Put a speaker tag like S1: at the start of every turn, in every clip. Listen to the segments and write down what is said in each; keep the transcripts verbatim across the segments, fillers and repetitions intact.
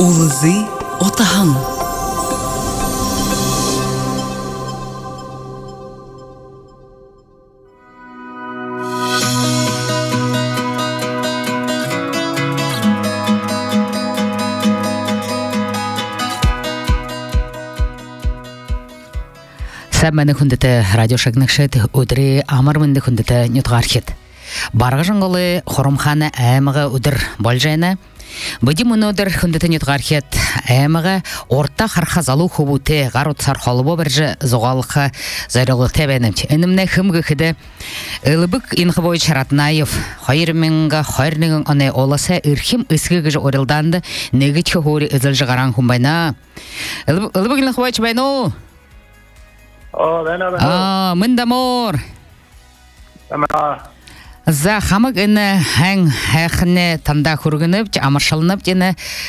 S1: Улызы отаһың. Сәмәне хүндеті радио шагнықшет өдірі амыр мінді хүндеті нютғархет. Барғы жыңғылы хорымханы әмігі өдір бол жайны. Бұди мұны өдір хүндеті нютғархет әмігі орта қарқа залу хубуты ғарут сархолыбы біржі зоғалықы зайрылы тәбәнімч. Әнімні хымғы кіді ұлыбық инқы бойы чаратнаев хайырмеңгі хайырнығын оны оласы үрхім үсігігі орылданды негіткі хори үзілжі ғаран хүмбайна. Ұлыбық инқы бойы чабайну?
S2: А,
S1: мен дамор.
S2: Ама.
S1: За хамык ине хан хахне танда хургынып, амаршалынып жена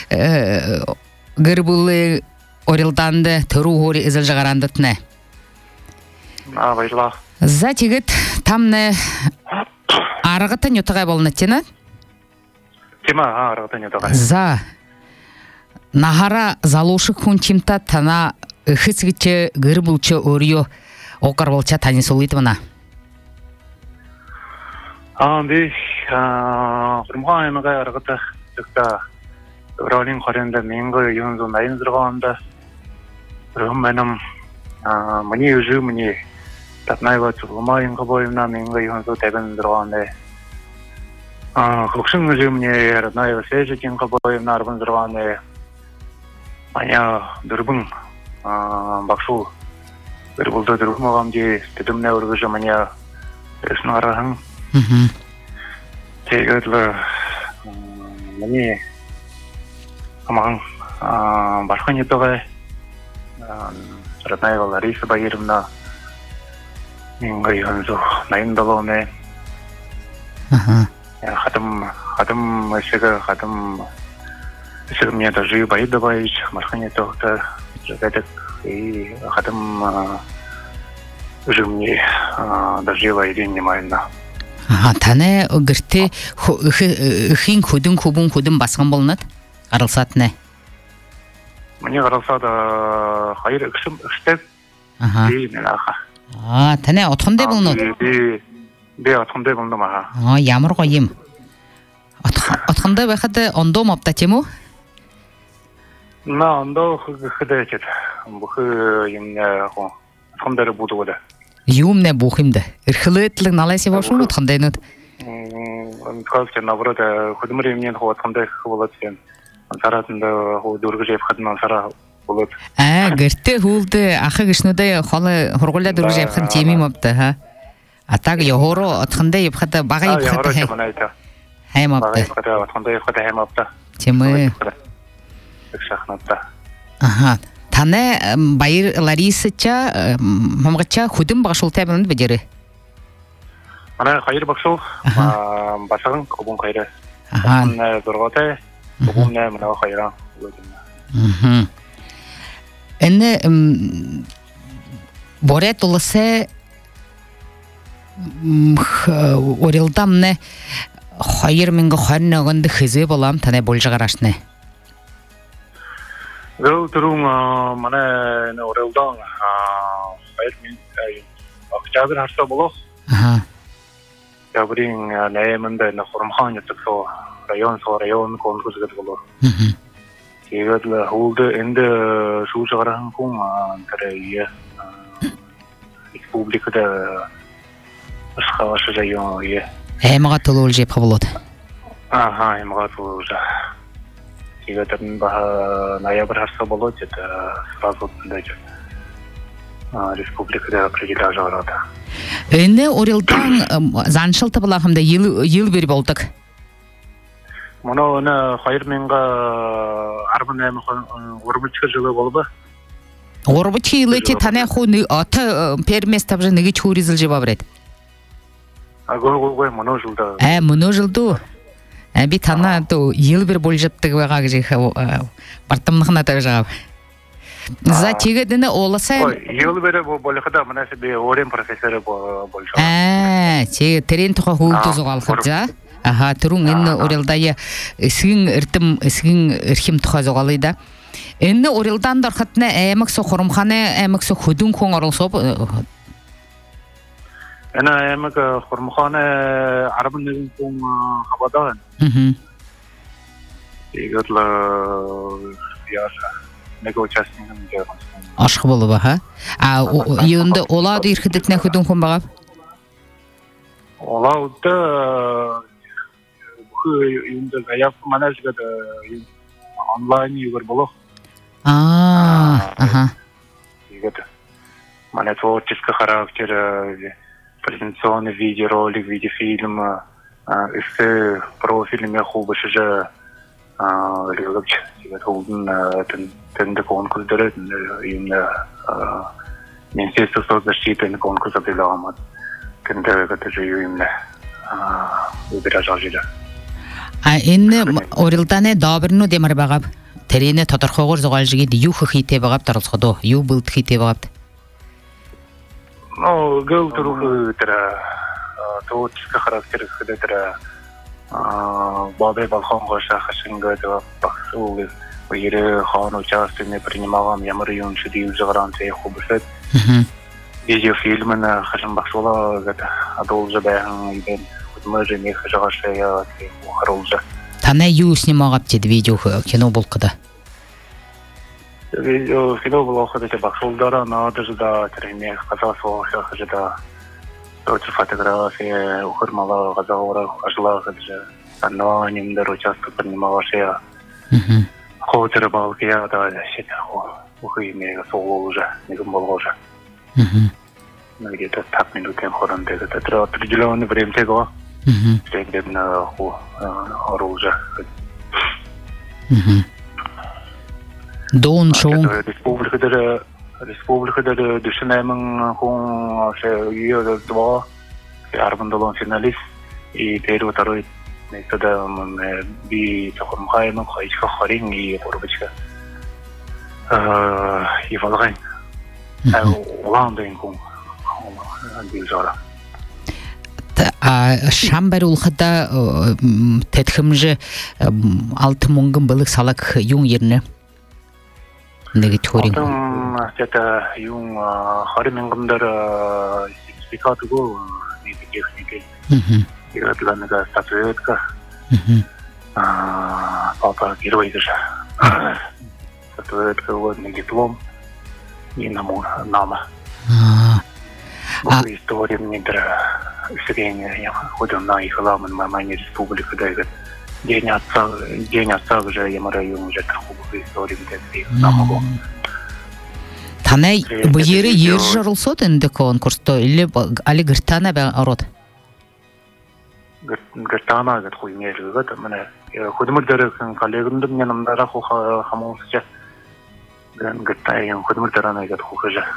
S1: гырбулы орилданды төру хори изил жагарандытны.
S2: А, байла.
S1: За тигит тамны арыгыты нютагай болны тена?
S2: Тема арыгыты нютагай.
S1: За нахара залушык хунчимта тана хыцгиче гырбулче орио окар болча тани солитмана.
S2: А, би хурмха эмага аргыта тукта ролин хоренда менго юнзу найын зырганда румменам а мани үжү мани татнайга чулма инга боюна менго юнзу тебен зырганда а хукшын үжү мани роднайга сежи инга боюна арбын зырганда маня дурбун бакшу bir bulda durmagam diye dedim ne urgucu manya esnarahın tegedle mani aman başka netoga родная Лариса Багировна менга юнзу найын далоне хатым хатым эсеге хатым эсеге мне даже бай добавить başka нетогда жадек и хатым уже мне дожила идея немайна.
S1: Ага, тане гырты хин худун хубун худун басқан болнат? Қарылсат не?
S2: Мне қарылсат хайыр үкшім үкштеп деймін аға.
S1: А, тане отқындай болнат?
S2: Бе отқындай болдым аға.
S1: А, ямыр қойым. Отқындай бәқіді ондом апта тему?
S2: На, ондо хыды әкет. Бұхы емне отқындары буды өді.
S1: Юмне бухимде. Ирхилытлык налайси бошун отқындай нұд?
S2: Қалыпча, наоборот, худымыр емнен отқындай болады сен. Саратында дөргі жайып қадынан сара болады.
S1: А, гірті хулды ақы кішнудай қолы хұрғылда дөргі жайып қадын темим апты, ха? Атақ йохоро отқындай епқады баға епқады хайм апты.
S2: Отқындай епқады хайм апты.
S1: Темі. Ага. Тане байыр Ларисыча, мамғыча худым бағшыл тәбілінді бедері?
S2: Ана қайыр бақшыл, басағын көбін қайыры. Көбін дұрғаты, көбін мұнағы қайыран.
S1: Әні борет олысы орелдамны қайыр менгі қайырын оғынды хызы болам, тане бол жағарашны?
S2: Гыл турун мана орелдан хайр мен акчабыр харса болох.
S1: Ага.
S2: Ябрин наймында на хурмхан ятсо район со район конкурсгат болор.
S1: Мм.
S2: Сегедле хулды энде шу чыгарган кун тарайя республикада ашхавашы район е.
S1: Эмага толол жеп кабылот.
S2: Ага, эмага толол жа. Сегедлен ба ноябрь харса болот, это сразу дайча. Республикада аккредитация жарады.
S1: Энне орелдан заншыл табылахымда ел ел бер болдык.
S2: Моно ана хайыр менга арбын эми орбучка жылы болбу.
S1: Орбучка жылы те тане хуны ата пермес табжы неге чуризил жеба берет.
S2: А го го го моно жылда.
S1: Э, моно жылду. Э, би тана то ел бер бол жаптык бага же бартымныкына табжагап. За тегедене оласа.
S2: Ел бере болхада мына себе орен профессоры болжа.
S1: Э, те терен туха хулту зогалхып жа. Ага, турун энне орелдая син иртим син ирхим тухазогалыйда. Энне орелдан дархатна эмек со хорумхана эмек со худун хон оролсоп.
S2: أنا أيامك خرمخانة عرب نجمكم خبضان.
S1: Mhm.
S2: يقول له يا negotiation نجمع.
S1: Ашық болу ба, ха? А юнда олады ирхидетне худун хон багап?
S2: Олады юнда гаяп манажгада онлайн югар болу.
S1: А, ага.
S2: Игата. Мана творческий характер, презентационный видеоролик, видеофильм, эссе, профиль меня хубаш же релакс. Игата удн тенде конкурс дерет, именно Министерство соцзащиты на конкурс объявлял. Тенде это же именно выбирать.
S1: А энне орелдане дабырну демар багап. Терене татархогор зогалжиги ю хите багап тарсходо, ю булт хите багап.
S2: Ну, гол туру тра творческий характер хедетра бабе балхон шахашинга да бахсул ире хан участие принимал я марион шди загранте хубсет. Видеофильмы на хашим бахсула гата адолжа бахан иден худмажи не хажашая харолжа.
S1: Тана ю снимагап дед видео кино болкыда.
S2: Видео кино было ходить бахсулдара на даже да трене казасо хажда. Точно фотографии ухурмала газаура ажла хажда. Анно нимдер участок принимала шея. Хотер балкия да сета хо. Ухиме соло уже, не гумбол уже. Где-то пять минут им хором это это определенное время tego. Следем на оружие.
S1: Дон шоу.
S2: Республика да республика да душнаймын хон ше ее два арбандалон финалист и первый второй тогда мы би таком хайм хайчка харин и порбичка. Э и валгайн. А уландын хон дилжара.
S1: А шамбар улхада тетхимже алты мунгын былык салак юң ерне. Неге төрин.
S2: Это юң харимингымдар сертификатыгы неге техники. Игратланга статуэтка. Папа герой даже. Статуэтка вот на диплом и нама. История мне дра средняя, я ходил на их ламан, мама не республика, да, день отца, день отца уже я мораю уже такую историю, где на могу.
S1: Танай бьере ержарл сотен де конкурс-то или али гертана бе арот?
S2: Гертана гет хуй не же, это мне ходим дерек коллегам мне нам дара ху хамон сейчас. Гертай я ходим дерана гет ху хуже.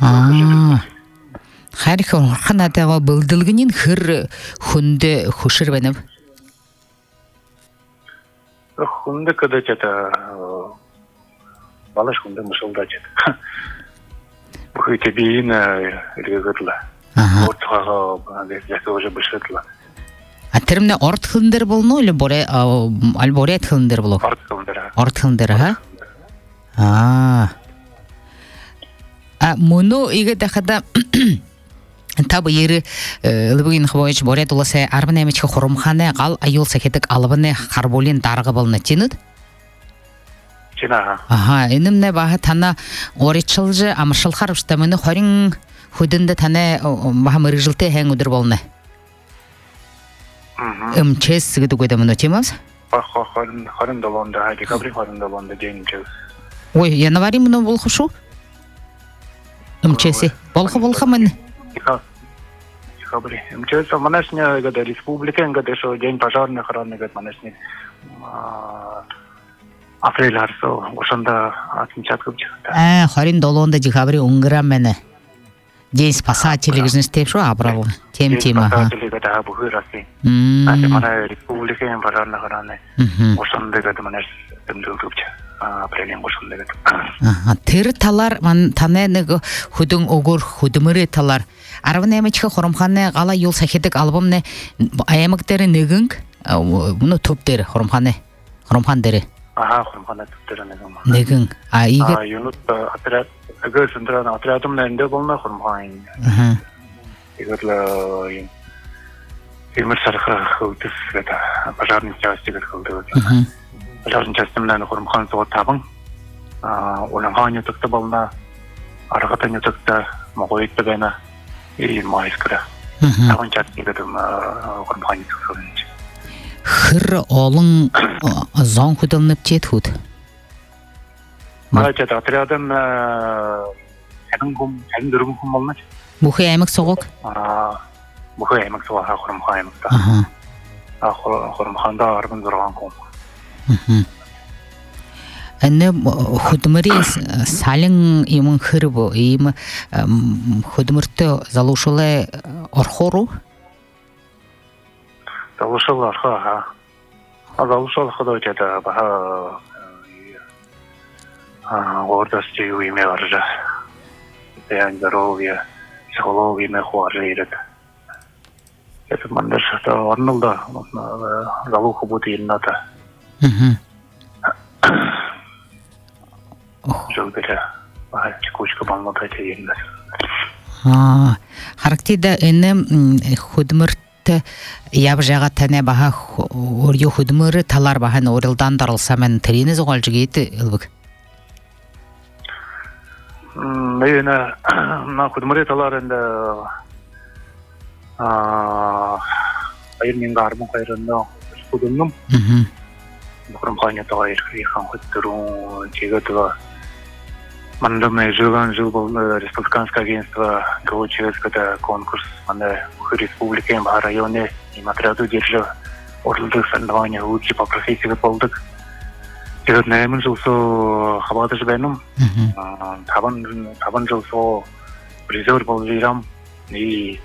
S2: Харих
S1: ханатага былдылгынын хыр хунде хушыр бенем.
S2: Хунде когда это балаш хунде мышылдать. Бухи тебе на регатла. Вот хага я уже бышетла.
S1: А термне орт хындер болну или боре альборет хындер болу?
S2: Орт хындер.
S1: Орт хындер, ха? А. А муну иге дахада Табы ері лыбыгын хвоич борет уласы арбын әмечке хорумханы қал айыл сәкетік алыбыны қарболин дарғы болны тенуд?
S2: Тена.
S1: Ага, енімне бағы тана оречылжы амыршыл қарыпшыта мұны хорин худынды тана бағы мырыжылты әң үдір болны. Үмчес сігіді көйді мұны темаз?
S2: Хорин долонды, декабри хорин долонды дейін чез.
S1: Ой, январи мұны болқы шу? Үмчесі, болқы болқы мұны?
S2: Декабрь. Мчез манашня гада республика, гада шо день пожарной охраны гад манашня. Апрель арсо ошонда отмечат көпчү.
S1: А, хорин долонда декабрь унграм мене. День спасателей гжнес теп шо абрал. Тем тема.
S2: Спасатели гада бухыраси. А те мана республика пожарной охраны. Ошонда гада манаш темдел көпчү. Апрель ошонда гада.
S1: Ага, тыр талар ман тане него худун огор худумыры талар. Арвын эмечке хорумханы гала юл сахедик албомне аямыктары нэгинг bunu top der Horomhane Horomhan deri.
S2: Aha Horomhane top der negin.
S1: Negin. А иге
S2: А юнут отряд ага сындран отрядым ненде болна Horomhan.
S1: Aha.
S2: Игерла Имер сарха хылтыс это пожарный части как хылды.
S1: Мгм.
S2: Пожарный части менен Horomhan сот табын. А уланханя токта болна аргатаня токта могойт бена и майскара.
S1: Мгм.
S2: Табын части гэдэг Horomhan токсолын.
S1: Хыр олың зон худалнып жет худ.
S2: Мара чат отрядым хэнэн гум хэнэн дөрвөн хүн болна.
S1: Бүхий аймаг соғок.
S2: А бүхий аймаг соо Horomhan аймагта.
S1: Аха.
S2: А Horomhanda арбан зурган хүн.
S1: Мгм. Анне худмари салин имын хырбо им худмырты залушулай орхору.
S2: Залушал арха ха. А залушал ходой чата баха а гордости у имя аржа. Это здоровье, психология me хуаржирет. Это мандаш это Арнолда, залуху будет инната.
S1: Мгм.
S2: Жолбере. А чекучка балната тейинда.
S1: А характида эне худмырт яб жага тане баха орё худмыры талар бахан орылдан дарылса мен теринез огалжыгейти ылбык.
S2: Мена на худмыры талар энде а айыр мен гармын кайрында худумнум.
S1: Мгм.
S2: Horomhan тагы ирхан хөттөрүн чегэтва мандаме жыган жыл бол республиканское агентство ГОЧСКда конкурс манда республиканың бар районы им отряду держа орылдык соревнования лучше по профессии болдук. Тэгээд найман жыл со хабадаж байнам. Табан табан жыл со призер бол жирам и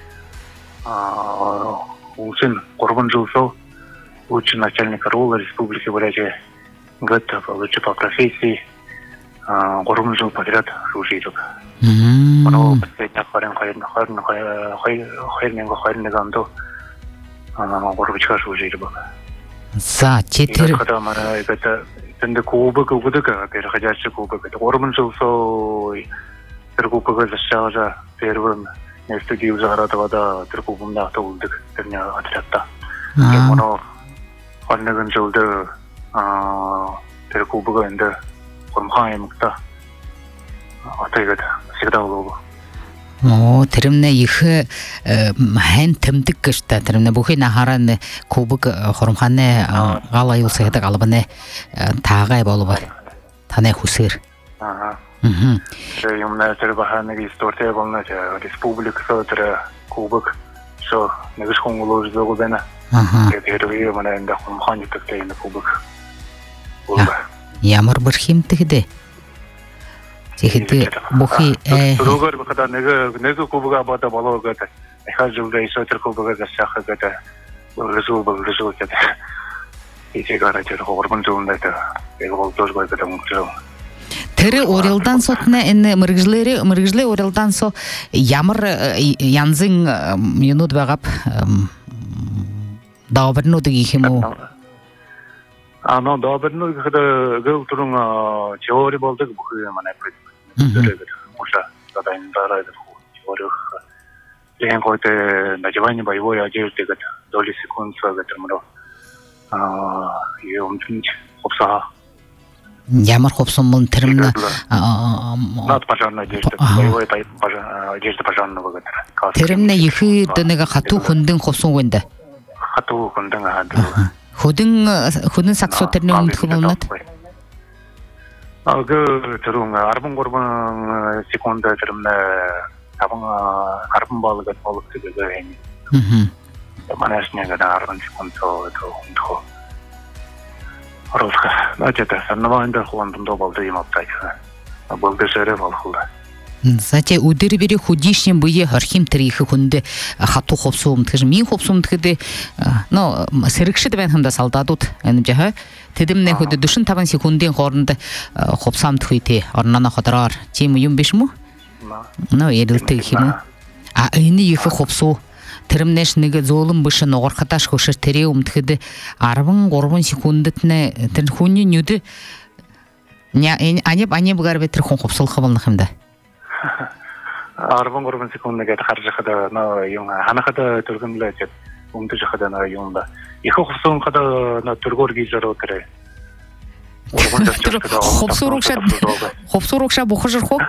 S2: а улсын корбан жыл со лучший начальник РУЛа республики Бурятия. Год лучше по профессии. Горум жил подряд служил. Но последний харин харин харин харин харин харин ганду. Горбачка служил.
S1: За четыре.
S2: Когда мы это тенде кубок кубка переходящий кубок. Это горум жил со кубка зашажа первым не студию заградовада кубом да толдык терня отрядта. Моно харин жилды а кубка инде Horomhan аймагта атайгад всегда болоо.
S1: О, тэрэмнэ их хэн тэмдэг гэжтэй тэрэмнэ бүхий нахаран кубок Horomhan-ы гал аюулсаа гэдэг албаны таагай болов. Таны хүсэр.
S2: Аа.
S1: Мм.
S2: Тэр юмнаа тэр баханыг история болно республика тэр кубок шо нэгш хонголож зогоо байна.
S1: Аха.
S2: Тэр үе манай энэ Horomhan гэдэг энэ кубок. Болоо.
S1: Ямар бір химтігді? Тэгэхді бүхий ээ...
S2: Рогар бақада нэгэ кубыға бада болоо гэді. Эхал жылда исо тэр кубыға засяха гэді. Рызу бұл рызу гэді. Итек ара тэр хорбын жылында это. Эгэ бол тоже бай гэді мүмкірі.
S1: Тэрі орелдан сотына әні мұргізлері, мұргізлі орелдан со ямар янзың юнуд бағап дауабырын оды кейхему? А
S2: но добрно когда гол турун теория болдык бүхий манай предмет. Уже задаем дарайды теория. Лен койте надевание боевой одежды гэд доли секунд гэд мөрө. А юмтын хопса. Ямар хопсон мөн тэрмнэ над пожарная одежда, боевой одежда пожарного гэд.
S1: Тэрмнэ ихи дэнэг хату хүндэн хопсон гэнэ.
S2: Хату хүндэн хаа.
S1: Хөдөн хөдөн саксо тэрний өмнөх болнод.
S2: А 그 тэрүүн арбан гурван секунд тэрмнэ таван арбан болгоод болох гэдэг юм. Мм. Манайс нэг арбан секунд тоо тоо. Оролцоо. Начата санаванда хуандо болду юм аптай. Болгосэрэ болхоо. Зате
S1: өдөр бери худишин буе хархим тарихы хүнде хату хопсуум тэгж мин хопсуум тэгдэ но сэрэгшэд байна хэмдэ салдадууд энэ жаа тэдэмнэ хөдө дүшин таван секундын хооронд хопсаамт хүйтэй орноо ходроор тийм юм биш мүү? Но ярилтэг юм уу? А энэ их хопсуу тиримнешниге золым бышы ногоркаташ хошер тере умтхиде арбын горбун секундытне тен хунни нюды ня анеп анеп гарбетер хон копсул хабылнахымда
S2: арбын горбун секундыга харжахада на юнга ханахада тургунла жет умтужахада на юнда ихо хопсун хада на тургорги жаротре
S1: хопсурукша хопсурукша бухажыр хоп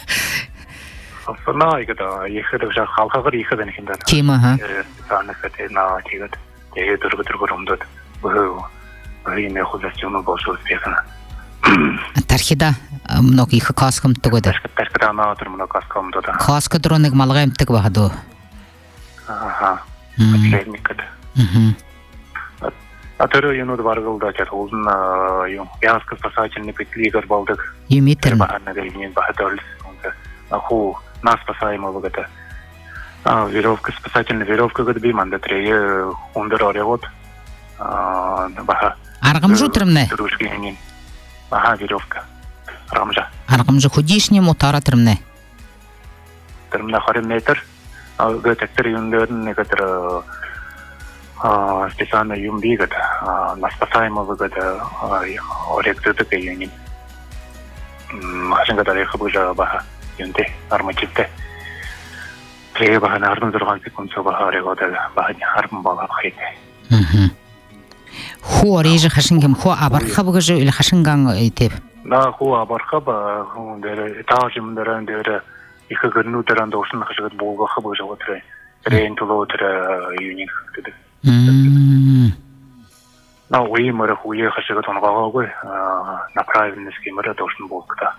S2: Фона игда ихэдэг жаа халхагар ихэдэг юм даа.
S1: Тийм аа.
S2: Таанахтай наа тэгээд тэгээд дөрөг дөрөг өмдөд бөө бэрийн хөлөс юм боосоо бэхна.
S1: Тархида мног их каскамтдаг гэдэг.
S2: Тархида наа тэр мног каскамтдаг.
S1: Каска дроныг малгаймтдаг багадуу.
S2: Аха. Техникад.
S1: Мм.
S2: Атэр юунууд баргалдаа чад уулна юм. Яаска спасательный петлигэр болдог.
S1: Юмитер.
S2: Баханага юм бахадорл. Аху нас спасаемого года. А веревка спасательная веревка года би мандатрея ундер оревод. А баха.
S1: Аргамжу тирмне.
S2: Дружки Баха веревка. Аргамжа.
S1: Аргамжу худишни мотара тирмне.
S2: Тирмне харин метр. А гетектер юндер негатер а специально юмби года. А нас спасаемого года оректуты юнин. Машинка дали хабужа баха. Юнте армативте. Трее бахан арбан зурган секунд собаха регода бахан арбан бала хите.
S1: Мм. Ху орежи хашингем ху абархабгажу или хашинган итеп.
S2: На ху абархаба хундер этажим дерен дер их гэрнүү дерен доошн хашигд бууга хабгаж отре. Трейн тулоо тэр юник гэдэг.
S1: Мм.
S2: На уи мөр хуе хашигд онгогоогүй направленный схемээр доошн буулгата.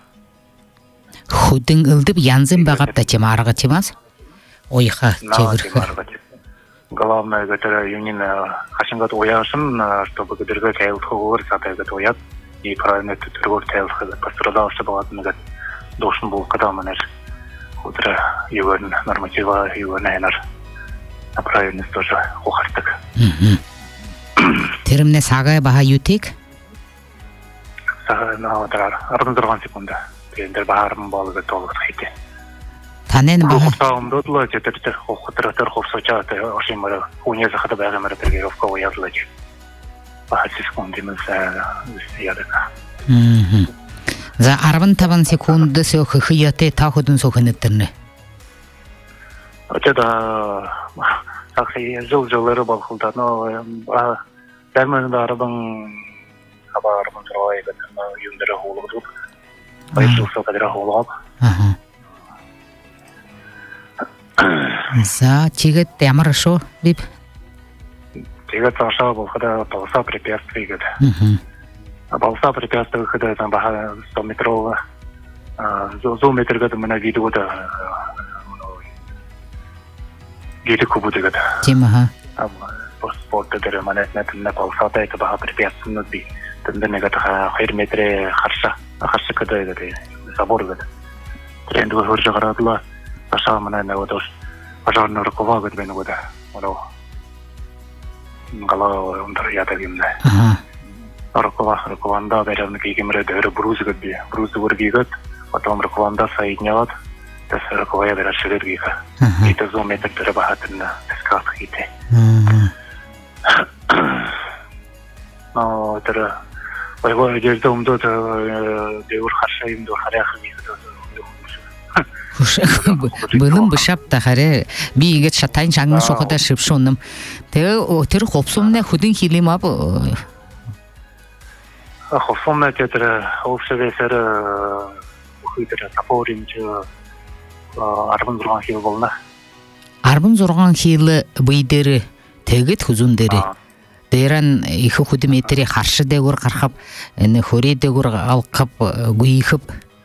S1: Худын ылдып янзын багап да тем арга темас. Ойха чевер.
S2: Главное это юнин хашингат уяшын, чтобы гдерге кайлхогор сатайгат уят и правильно тургор кайлхы пострадавший балатныгат должен был кадаманер. Утро его норматива его найнар. Направленность тоже хохартык.
S1: Теримне сагай баха ютик?
S2: Сагай на отрар. Арнзырган секунда. Тендер баарым балыгы толық хите.
S1: Танен баха.
S2: Хопсаумдот ла жетер хохтратар хопсачат ошимара уне захада байгамара тренировка уядлач. Баха секунды мы ядака.
S1: Мм. За арбан табан секунды сөхө хыяте тахудун сөхөнөттөрнө.
S2: Очада ахи жол жолары балхылда но дәрмәнде арбан хабарым жой гына юндыра хулугуп. Байсулса кадра хулугуп.
S1: Аха. За чигет ямар шо бип.
S2: Чигет таша болхада толса препятствий гад.
S1: Мм.
S2: А болса препятствий хада там баха сто метров сто метр гад мына видео да гиде кубуды гад.
S1: Тимаха.
S2: А спорт дер манет на болса та это баха препятствий ну би. Тендер гад хэр метре харша харша када гад забор гад. Тренд хөрж гарадла таша мына на вот пожарный руковод гад бен года. Оно гала ундер ятагимна.
S1: Ага.
S2: Руковод рукованда берем кигемре дер бруз гад би. Бруз вургигат, потом рукованда соединяет. Tas rukovая дер шергиха. Это зо метр дер бахатна скат хите.
S1: Мм.
S2: Но тэр Ойгоо жердэ өмдөө дэвэр харшаим дөө харяах юм
S1: дөө. Бэлэн бышап та харе би игэт шатайн шангын шохода шипшонным. Тэгээ тэр хопсумны хөдөн хилим ап.
S2: Хопсумны тэр овшэвэсэр хөдөр тапоринч арбан зурган хил болно.
S1: арбан зурган хил бийдэр тэгэд хүзүн дээрээ Дэрэн их хөдөлмөтөри харш дээгүр гарахав энэ хөрий дээгүр алхав гүйхв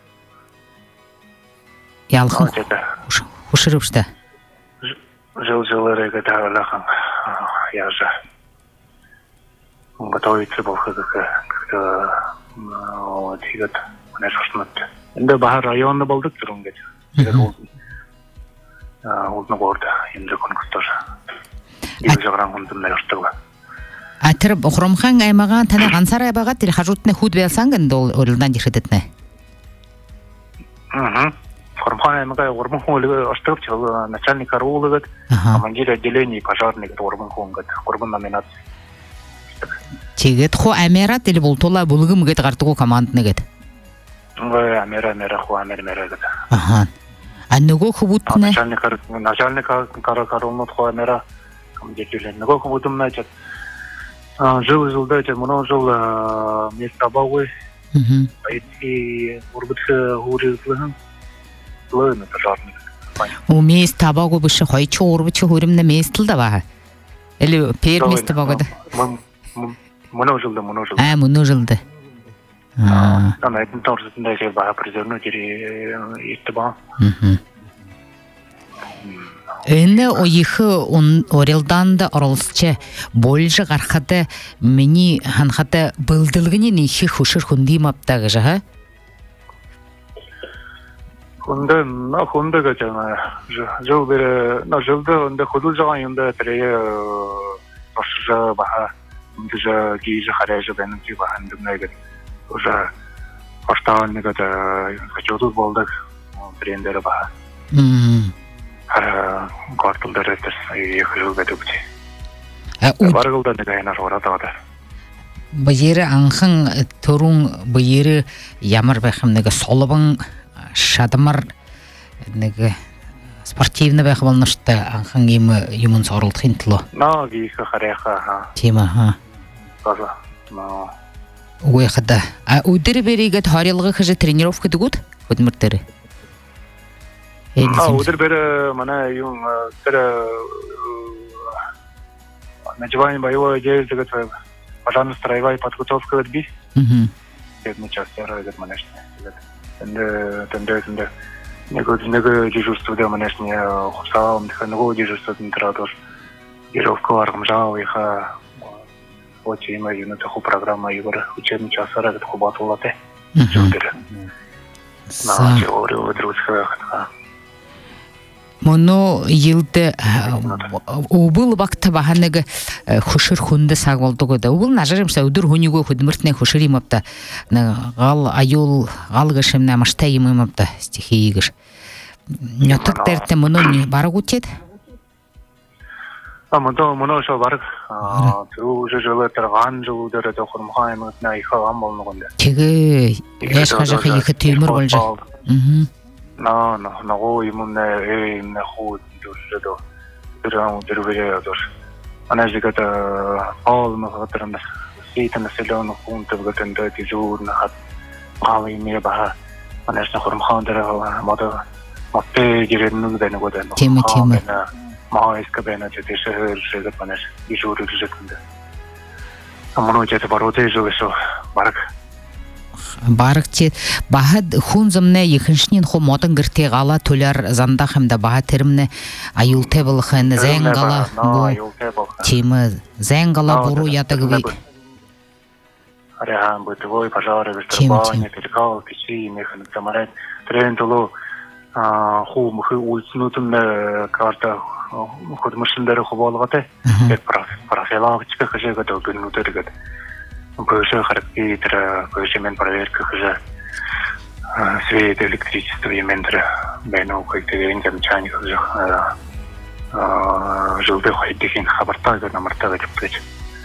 S1: ялхан хушрөвштэй
S2: жил жилэрэг таалахан яажа готовить болохыг оо тэгээд нэшгчмэт энэ бахар районда болдог зүр ингэж тэгээд аа улны борд энэ конкурстор ийм жагран хүндэн ярьдаг.
S1: Атэр хромхан аймагаан таны ганцаараа байгаад тэр хажуутны хүд байлсан гэнэ орилдан ирэхэтнэ.
S2: Аа. Формхаемага Урманхолга Островч начальник караулга, командир отделения пожарных Урманхолга, Урман номинация.
S1: Тегет хо Амерат или Бултола Булгым гет гартуго командны гет.
S2: Ой, Амера Амера хо Амера Амера гет.
S1: Ага. А него хубутне?
S2: Начальник начальник караулнот хо Амера командир отделения. Него хубутум начат. Жил жил дайте много жил место бауэ. Мм. И урбутха хурилгын. Лойны пожарных.
S1: У места бауэ бышы хайчо урбучу хуримна местилда ба. Или пер место бауэда.
S2: Много жил да много жил.
S1: А, много жил да.
S2: А, там это тоже даже ба призывно дери иттба.
S1: Мм. Эне ойхы он орелдан да оролсче больже гархата мени ханхата былдылгыне нехи хушыр хунди маптагы жа.
S2: Хунда на хунда гачана. Жыл бере на жылда онда худул жаган юнда тере башжа баха мдежа гиже харежа бенен ти бахан дымнайгы. Уже аштаанныга да хачудул болдык трендері баха.
S1: Мм.
S2: Картылдар өтіс екі жыл бәді бүте. Бар қылда негайына жорат ағады.
S1: Бұйері аңқын тұрың бұйері ямыр бәқім неге солыбың шадымыр неге спортивны бәқі болнышты аңқын емі юмын сорылды қинтылы.
S2: На, кейкі қарайқа.
S1: Тема, ха.
S2: Қаза.
S1: Уйқыда. Өдері береге тарелығы қыжы тренировка дүгіт? Өдмірттері?
S2: А, удер бере мана юм тера начинание боевой деятельности, пожарная строевая подготовка от би.
S1: Мм.
S2: Это мы часто делаем, манежно. Тенде, тенде, тенде. Него, него дежурство да манежно, хусаум, него дежурство тентератор. Дежурка армжал, их вот имя юна такую программу игр учебный час раз это хубатулате. Жудер. На теорию друзья.
S1: Моно елді обыл бақта бағанығы құшыр хүнді сақ болды көді. Обыл нажарымса өдір хүнігө хүдіміртіне құшыр емапта. Ғал айол, ғал ғышымна машта емапта стихии ғыш. Нөтік дәртті мұны бары көтеді?
S2: Мұны шо барық. Уже жылы тұрған жылы дәрі тұқырмға емітіне иқаған болны қонды.
S1: Тегі ешқа жақы екі түймір болжа.
S2: На, на, на ой, именно, эй, на худ, тоже, да, прям, деревья, тоже. Она же где-то, пол, мы говорим, света населенных пунктов, где-то, дежурных, мало имея баха. Она же на хурмхан, деревья, мода, мапе, деревья, да, не года, но.
S1: Тема, тема.
S2: Майска, бена, это шехер, шехер, она же, дежуры, жекунда. А много это бороться, живы, что, барак.
S1: Барыкте бахад хунзымне екіншінен хо мотын гірте ғала төлер занда хемда баха терімне аюлте бұлықын зәң ғала темі зәң ғала бұру ятығы бейд.
S2: Арехан бытовой пожары, вестербане, перекал, печи, механик, самарет. Трен толу ху мхы улцнутымне карта худ мышындары ху болғаты. Профилактика хыжы ғады гүннутыр ғады. Бывший характер, бывший мен проверка хуже. Свет, электричество, емендра, бейну какие-то замечания хуже. Жылды ходить хабартага на мартага теплить.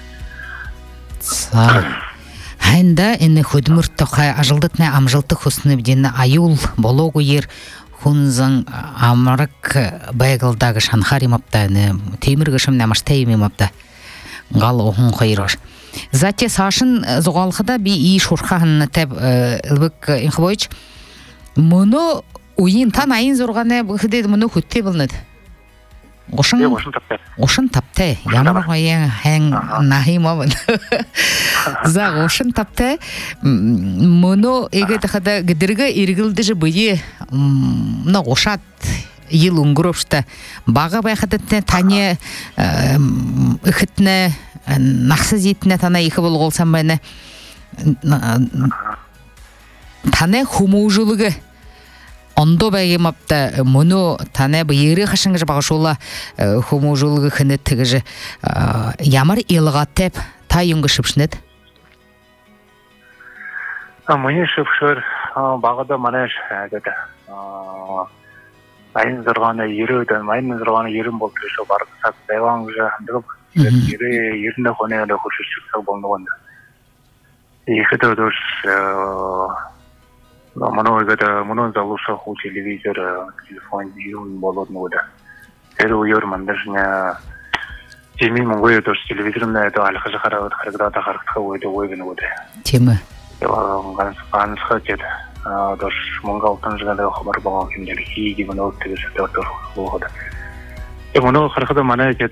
S1: Хэнда эне худмурт тохай ажылдытны амжылты хусны бденна аюл бологу ер хунзан амрак байгылдагы шанхари мапта эне темир гышым намаштай мапта. Гал охун хайрош. Затем Сашин зугалхада би и шурхан теб лбек инхвойч. Моно уин тан айын зурганы бухдед моно хутте булнад. Ошын ошын тапты. Ямар гайын хэн нахимавын. За ошын тапты. Моно эге тахада гидирге иргилдежи бие на ошат ел унгуровшта бага байхадатне тане ихтне нахсыз етіне тана екі бұл қолсам бәні таны хумужулығы ондо бәгем апта мұны таны бұйыры қашыңғы бағышула хумужулығы қыны тігіжі ямар елғаттеп та юңғы шыпшынет?
S2: Мұны шыпшыр бағыда манаш Майын зырғаны ері өтен, майын зырғаны ерін болып жүрші барғы сақ дайван күжі андығып, ері ерінді қоне әлі құшы шықсақ болны қонды. Екі дөріш, мұны ойгады, мұны залушы қу телевизор, телефон үйін болудың өді. Әрі ойыр мандыршыне Жемей мұн ойы дұрс телевизорымда әді алқы жақара өді, қарғырата қарқытқа ойды ойгіні өді.
S1: Темі?
S2: Ғанысқа деді. Дұрс мұнға алтын жығады қомар болған кемдері кейге мұны өттігі сөйті өттір болғады. Мұны қарқыда мана әкет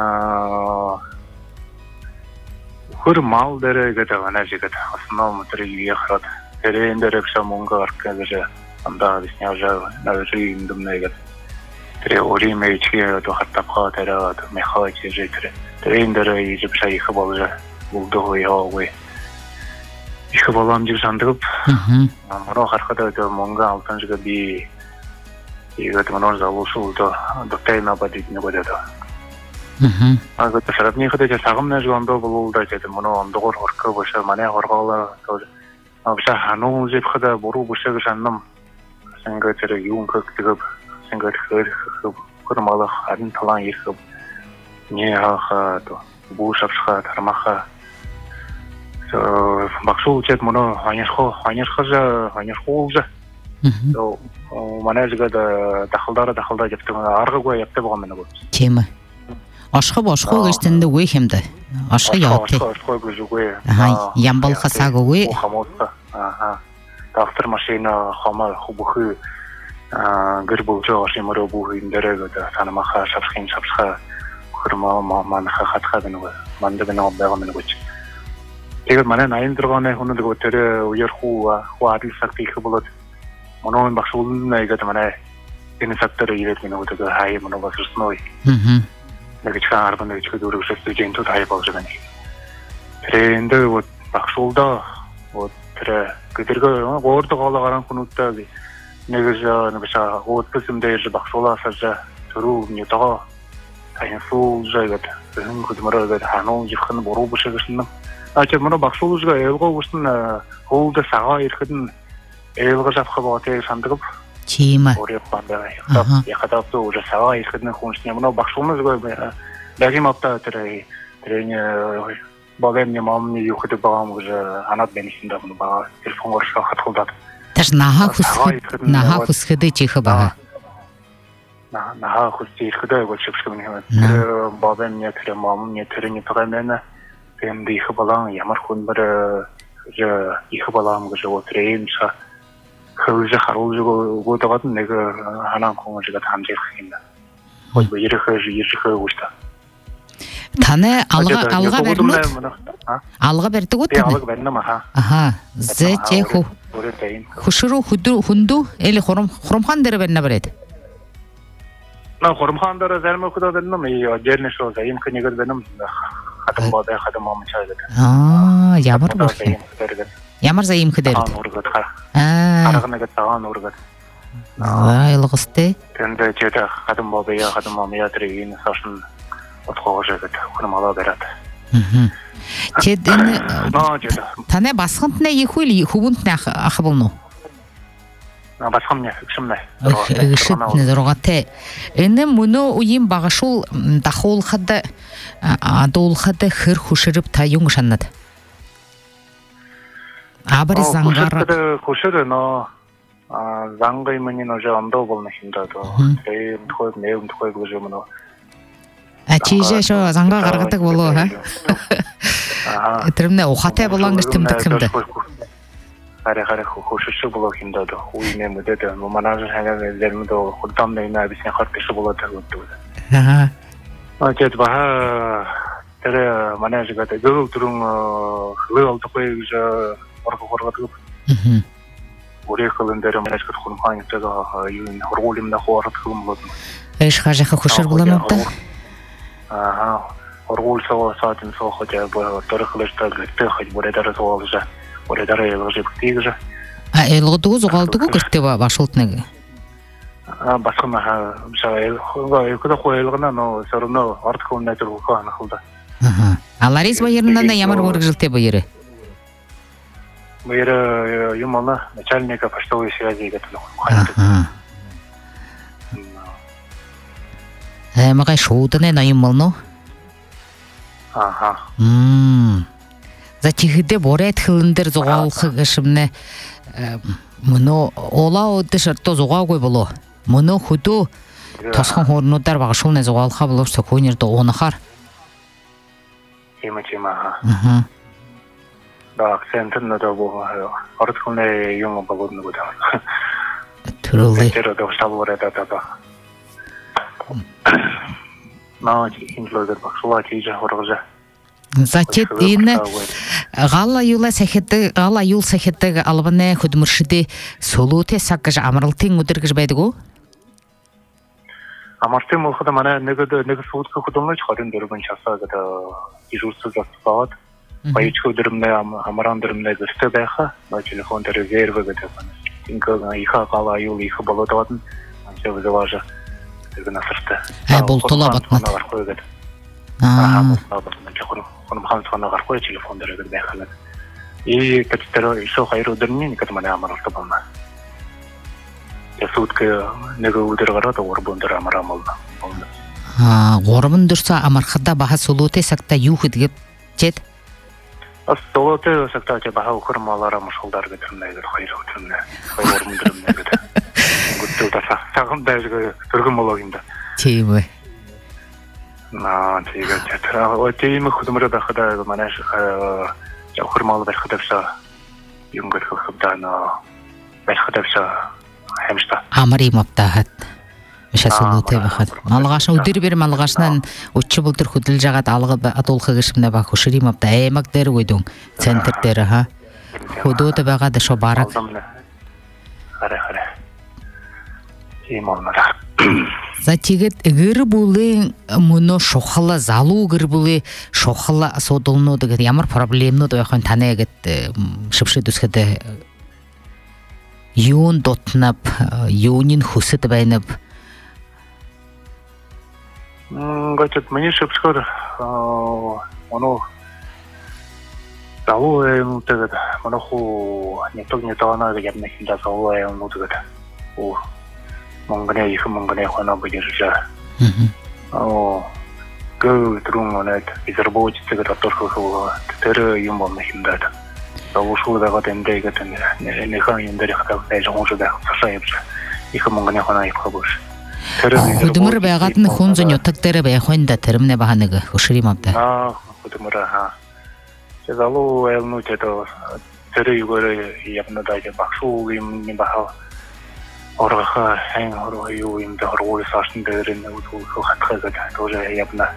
S2: құр мал дәрі әгеді ғана жегеді. Асына мұтыры үйе қырады. Әрейін дәрі күші мұнға арқы әгіжі. Анда бісіне ажа нәвізі үйіндімді әгеді. Тірі ори мәйчке қартапқа тәрі меха әкежі тірі. Әрейін дәрі ежіп шай екі болжы. Бұлды ғой ой. Екі балам жер жандығып, мұны қарқыда өті мұнға алтын жығы бей егеті мұнын залушы ұлды дұқтайын аба дейтіні көдеді. Ағыты сарапны еқіде же сағымна жуанды бұл ұлда жеді, мұны онды ғор ғырқы бұшы, мана ғорғалы. Бұша хану жеп қыда бұру бұшы жанным, сәңгі тірі юын көктігіп, сәңгі тқыр қып, құрмалық, арын талан ерқіп, не ғаға, бұл шапшыға, тармаға. Бақшу өтет мұны анерқы жа, анерқы ол жа. Мана жігеді дақылдары дақылда жепті, арғы көй епті болған мені бұл.
S1: Темі. Ашқы башқы өштенді өй хемді? Ашқы яуты?
S2: Ашқы көзі көй.
S1: Ямбалқа сағы өй?
S2: Қамылсы. Дақтыр машина қама құбықы гір бұл жо аши мұры бұл үйіндері көді. Санымаға шапшқин шапшқа құрма маныға қатқа бені көй. Манды бені обдайға мені көй. Егер манен айын тұрғаны құнды көттері өйер құуға, құу адыл сақты екі болады. Мұны ойын бақшы олындың әйгеті мана дені сақтары елетмені өтігі әйі мұны басырсын ой. Нәгічқа арбын нәгічқа дөрі үшесті жейін тұт әйі бал жығын. Тіренді бақшы олда, тірі көтергі орды қалы қаран құнутта негіз өтті сүмді ержі бақшы ола саржа түру нетаға тайын сұл жайгеді. Бүгін күдімірі хануын жыққыны бору бұшы кішіннің. Ача мұны бақшылызға әйілға өсін қолды саға еркідің әйілға жатқа бағаты сандығып.
S1: Чеймі?
S2: Ореп бандай. Яқадапты уже саға еркідің қонышына. Мұны бақшылымызға бәгім апта түрі. Түріне бағайымне мамымне еқіді бағам уже анат бәнесінде мұны баға телефон қорышқа қатқылдады.
S1: Тәж наға құсқыды чейхі баға?
S2: Наға құсты еркіді өтшіпшіміне. Бағайымне түрі мамымне түріне тұғаймені. Енді екі балаң ямар күн бір екі балаң күші отырейін ша қылжы қарыл жүгі өтіғатын негі анан қоңы жүгі тамжер қиынды. Ойбы еріқі ержіқі өшті.
S1: Таны алға бәрмет? Алға бәрді өтті?
S2: Алға бәрнім, аха.
S1: Аха, зі же ху. Хушыру хунду, әлі құрымхандары бәріне бәреді?
S2: Құрымхандары зәрмі құда бәрнім, жеріне шо зайым көнегір бәрнім. Қадым бадай, қадым мамын чайды.
S1: Ааа, ямыр бұрқы. Ямар зайым күдерді?
S2: Таған ұрғыд, қарағын әгіт таған ұрғыд.
S1: Айлығысты?
S2: Тәнді жеді қадым бадай, қадым мамын ятыры үйін сашын отқоғы жайды, құрымала бәрәді.
S1: Жеді, тәне басқынтына екуіл, екуінтіне ақы болну?
S2: Басқымне, үкшімне.
S1: Үкшімне дұрғаты. Әні мұны ойын бағашыл дақы олқады, ады олқады қыр құшырып тайың жаннады. Абыры заңғары...
S2: Құшыры, но заңғай мұнен өже андау болны химдады. Әйім тұқойып, әйім тұқойып өже мұны.
S1: Әчейже шо заңға қарғытық болу, ха? Әтірімне оқатай болан күштімді кімді? Қарай-қарай құшыршы болу химдады. Уйне мүдеді. Мұманажыр әңгәмі әлдерімді құлдамда үйіне әбісіне қарпешы болады өтті өді. Әтет баға тәрі мана жығады. Гүгіл тұрың ғылы алды қой үжі орғы қорғатығып. Орек қылындары мәнәшкіт құлым қаңыптығы үйін орғолымда қуарат қылым болатын. Әйш қажақы құшыр боламапты?
S2: Орғол сауа саатын соғы тұры қылышта ғытты қыд бұредары соғалы жа. Бұредары елғы жеп күтейгі жа.
S1: Елғыдығы зұғалдығы күртті башылтынығы?
S2: Басқына елгіда қой елгіна, но сөрімді артық өңіне тұрғы қағаны қылды.
S1: Аларез байырынан да ямар орғы жылте байыры?
S2: мы юмала начальника почтовой связи гэдэг.
S1: Аха. Э магай шууданы ноён болно.
S2: Аха.
S1: Мм. За тихэдэ борет хилэндэр зугаалах гэшмнэ мөнө олаа өдөш орто зугаагүй болоо. Мөнө хөдөө тосхон хоорнуудаар багшуулны зугаалхаа боловч сөхөнөр доонахаар.
S2: Има чима.
S1: Аха.
S2: Да акцентын надо ордхуны юм болоно гэдэг.
S1: Төрөлөө.
S2: Тэр одоо шалвар это та. Наа инглодер багшуулаа хийж хоргож.
S1: Затет энэ гала юла сахидаг гала юл сахидаг албаны хөдмөршдөө солуутэй саг гэж амралтын өдөр гэж байдаг уу?
S2: Амралтын мөхөд манай нэг нэг сууд хөдөлмөж хорин дөрвөн часаа гэдэг ирүүлсэл засбаад баяж хөдөлмөй амран дөрмөй зөвхөн байха ба телефон дээр резерв гэдэг байна. Ингээ их гала юл их болоод анчаа вызыважа гэдэг насартай.
S1: А болтолоо батмат. Аа.
S2: Он хамтхана гарахгүй телефон дээр гэдэг байхад. И тэр ишо хайр өдөрний нэг манай амралт байна. Ясуудк нэг өдөр гараад урбан дээр амраамал.
S1: Аа, урбан дээрс амархада баха солуутэй сагта юу гэдгийг чэд.
S2: Ас солуутэй сагта ч баха хөрмалаараа мушгалдар гэдэг нэг хайр өдөрнө. Хайр урбан дээр нэг гэдэг. Гүтээ та саган байж төргөн болоо юм да.
S1: Тийм ээ.
S2: На тэгээд тэр тийм хөдөлмөр байхад манай хөрмал байхадагсаа юм гэх хөдөлгөөн байхадагсаа хэмжта.
S1: Амари мовтахад шасуулуутэй байхад. Малгаш өдөр бэр малгашнаа өчиг өдөр хөдөлж агаад алга адуулхаг гişмнэ баг хөшри мовта аймаг дээр гойдон центр дээр ха. Хөдөөд байгаад шо бараг.
S2: Харе харе. Тийм оннаа.
S1: За тэгээд гэр бүлийн мөнө шухала залуу гэр бүлийн шухала асуудалнууд гэдэг ямар проблемнууд байх вэ таны гэд шившэд үсгэд юун дотнап юунин хүсэд байнав
S2: Гочд миний шившгөр оно залуу юм тэгээд манайху нэтог нэтаана гэж юм нэхиндээ залуу юм гэдэг оо Монголын их Монголын хоноо бижэржээ. Аа. Гөө трун монет изэрбооч тэгээд оторхоо тэр юм болно хиндаад. Заушгүй байгаа тэмдэг гэдэг нэг юм дээр хатаа байж байгаа цаашаа явж. Их Монголын хоноо явах гэж. Тэр
S1: хөдөлмөр байгаад нь хүн зөн ютаг дээр байх хүн да тэрмнэ баха нэг хөшри мавда.
S2: Аа, хөдөлмөр хаа. Залуу элнүү тэгээд тэр юугаар явна даа багшуу юм баха Орха хэн ороо юу юм дээр ороо сарсан дээр нэг үгүй хатхаа гэдэг тоже явна.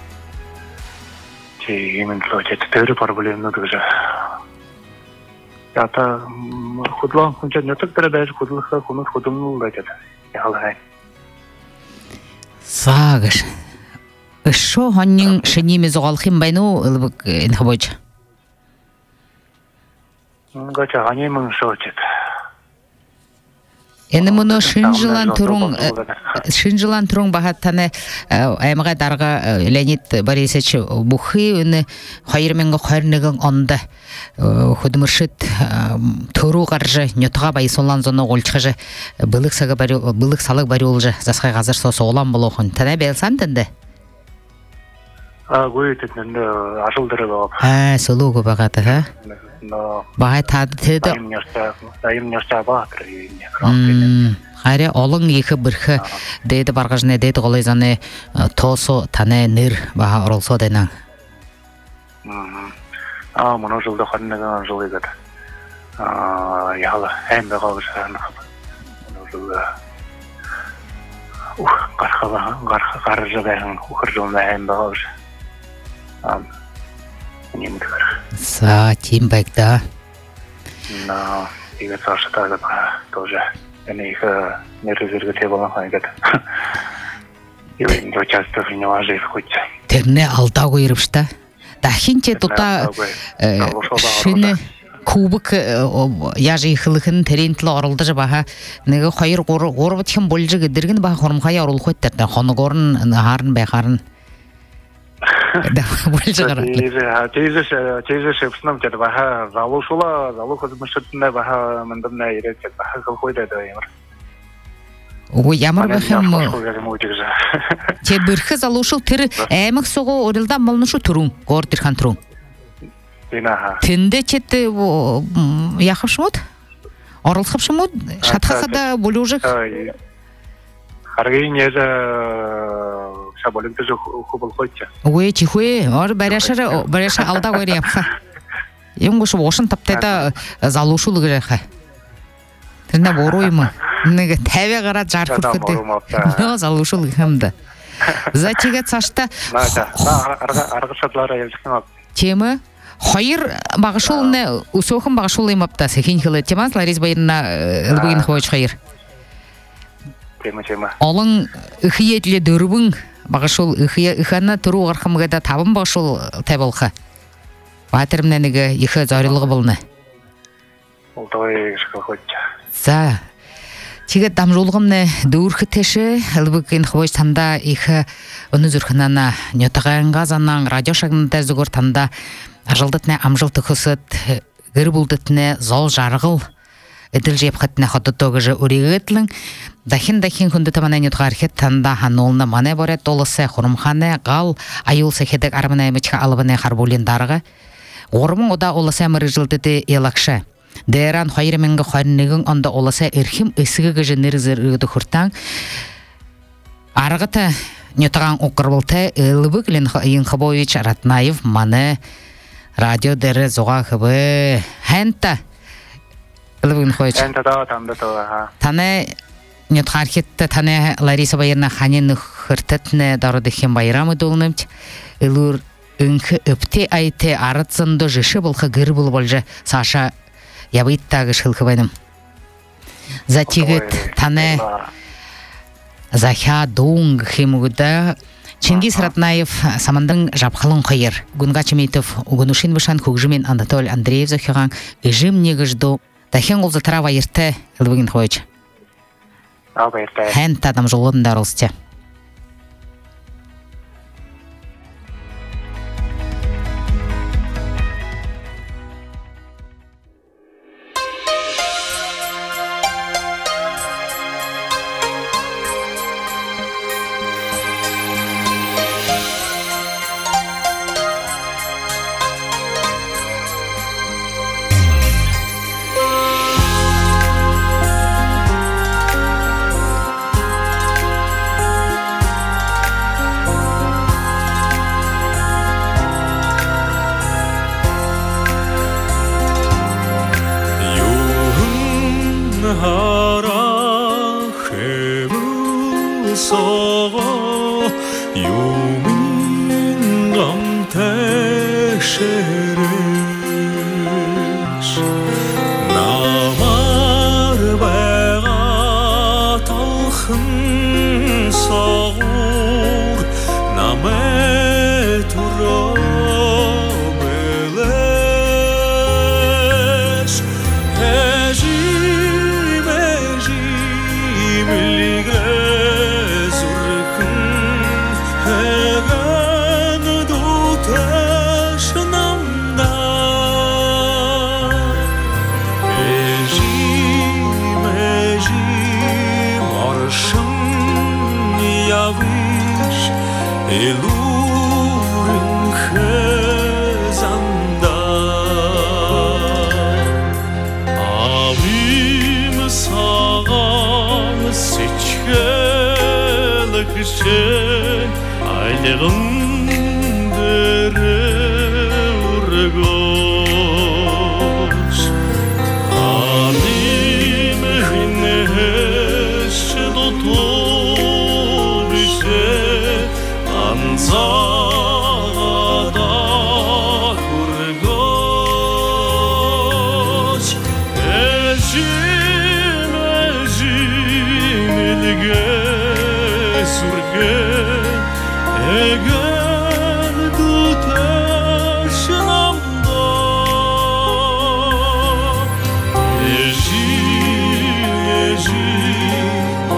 S2: Чи юм л ч тэр проблемнууд гэж. Ята хөдлөн хүн ч нэтэг дээр байж хөдлөхөө хүмүүс хөдөлмөр гэж яалаа.
S1: Сагаш. Шо хонин шиними зогалах юм байна уу энэ хавж?
S2: Гача ханимын шоочет.
S1: Энэ мөнө шинжилан түрун шинжилан түрун бахат таны аймага дарга Леонид Борисович бүхий энэ хоёр мянга хоёр нэг онд хөдөлмөршөд төрүү гаржы нютга баясуулан зоно гулчхаж былык сага бари былык салык бариулж засгай газар сос улам болохын таны байлсан тэнде
S2: а гүйтэд нэ ашул дээр баа
S1: а солууг багата ха бай таад тэд
S2: Дайм нэрсаа баа тэр
S1: хари олон их бэрх дэд баргажны дэд голойзаны тоосо таны нэр баа оролсоо дайна
S2: а моножул да ханнага жол игэд а яла хэм байгаа гэсэн моножул ух гархала гарх гарж байгаа хөхөр хэм байгаа а нэмдэр
S1: са тийм байгда
S2: на игээ цаашдаа тоже энэ их нэрзэрэг тэвэн хайгад юу энэ часто финуажи хоть
S1: тэрнээ алдаагүй ирэвчтэй дахин ч дутаа шинэ кубик яаж ихлэхэн тэрийн төлөө оролдож баха нэг хоёр гурав дахин булжиг эдэргэн баха хормхаяа оруулах үт тэр хоногоор нь хаарн байхаар нь Да, больше гора.
S2: Тизе, тизе, тизе шепснам тер баха залушула, залух үзмешетне баха мендемне ирет баха колхойда да ямар.
S1: Ой, ямар бахам. Те бирхе залушул тер эмик сого орилда малнышу турун, гордир хан турун.
S2: Динаха.
S1: Тенде чет яхшмут? Орылхапшмут? Шатхада болужек.
S2: Харгин яжа шаболин тежу хубул хотча.
S1: Ой, чихуе, ор барашара, бараша алда горяпха. Юмгош вошын таптайда залушул греха. Тенде боруйма. Неге таве гара жархуркыды. Но залушул гамда. Затига цашта.
S2: Аргышатлара яжкан.
S1: Тема Хайыр багышулны усохын багышул имапта сехин хилы темас Ларис байына элбугин хойч хайыр.
S2: Тема тема.
S1: Алың ихиетле дөрбүн багышул ихия ихана туру гархамгада табын багышул табылха. Батырымнанеге ихе зарылыгы булны.
S2: Ол той шкохотча.
S1: За Тиге дамжулгымны дөрхи теше элбугин хойч танда ихе оны зүрхнана нётаганга занан радио шагында зүгөр танда Ажалдытне амжылты хысыт, гір бұлдытне зол жарғыл, эділ жепхатне ходытогыжы үрегетлің, дахин-дахин күндіті манайны тұғархет танда ханолны мане борет олысы хұрымханы ғал айыл сәхедік армына емечқа алыбыны қарбулин дарығы. Орымың ода олысы әмірі жылдыды елақшы. Дайран хайрыменгі хайрынығың онда олысы әрхім үсігі гіжінер зіргіді құртаң. Арғыты нетаған оқырбылты үлбік лен Хабович Ратнаев маны радио дәрі зоға қыбы хәнта үлбігін қойч.
S2: Хәнта да тамды тоға.
S1: Таны нетқархетті таны Лариса байырна ханен үхіртетіне дарыдықен байрамы долынымч. Үлір үнкі өпте айты арытсынды жышы бұлқы гір бұл болжы Саша ябыйттағы шылқы байным. Затигіт таны Захя доң хемугда Чингис Ратнаев самандың жапқалын қайыр. Гунга Чеметов, Угунушин Вышан Хугжимен Анатолий Андреев захиған ежім негіжду. Дахен олзы тарава ерті үлбігін қойч.
S2: Алба ерті.
S1: Хэн тадам жолын дарылсты.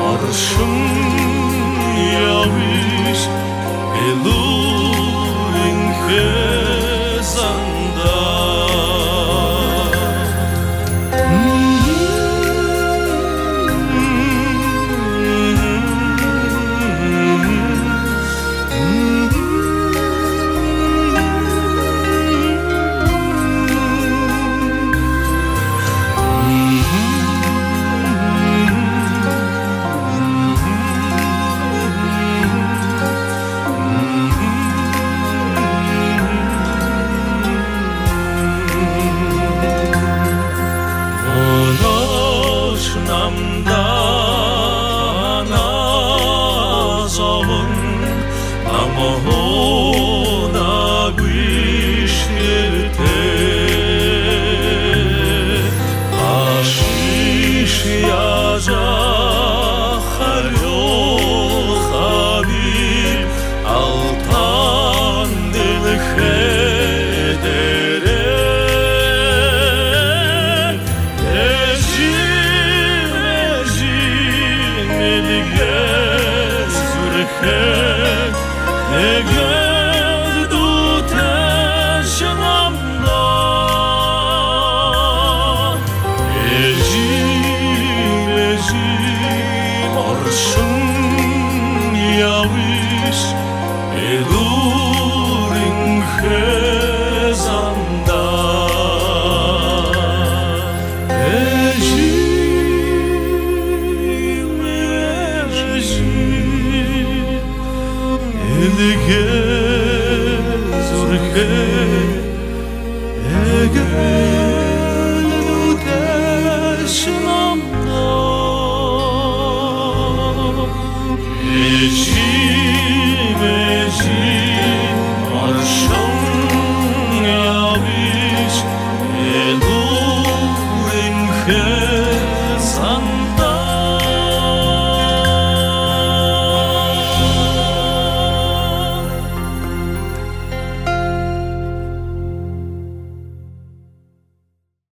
S3: Arşın yaviş elur 남단 azamın ama ona güçlükte aşiş yazar yol habib altan dil xedere ezim ezim elge zürhe ege